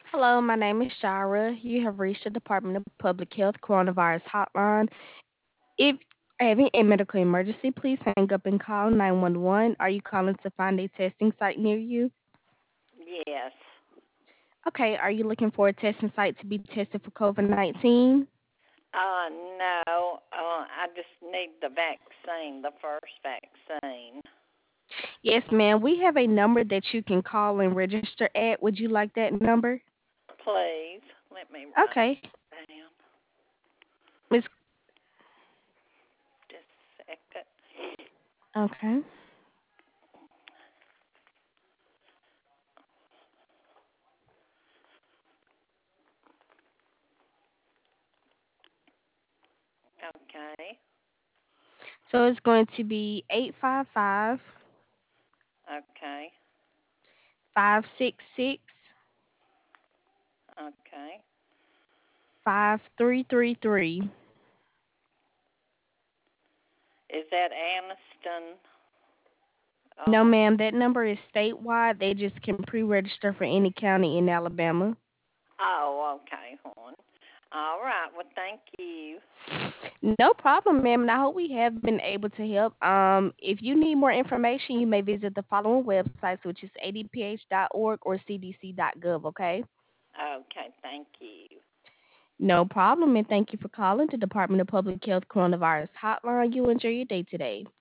Hello, my name is Shara. You have reached the Department of Public Health Coronavirus Hotline. If having a medical emergency, please hang up and call 911. Are you calling to find a testing site near you? Yes. Okay, are you looking for a testing site to be tested for COVID-19? No. I just need the vaccine, the first vaccine. Yes, ma'am. We have a number that you can call and register at. Would you like that number? Please, let me write Okay. it down. Miss. Just a second. Okay. Okay. So it's going to be 855 Okay. 566 Okay. 5333. Is that Aniston? No, Uh, ma'am, that number is statewide. They just can pre-register for any county in Alabama. okay, hon. All right. Well, thank you. No problem, ma'am, and I hope we have been able to help. If you need more information, you may visit the following websites, which is adph.org or cdc.gov, okay? Okay, thank you. No problem, and thank you for calling the Department of Public Health Coronavirus Hotline. You enjoy your day today.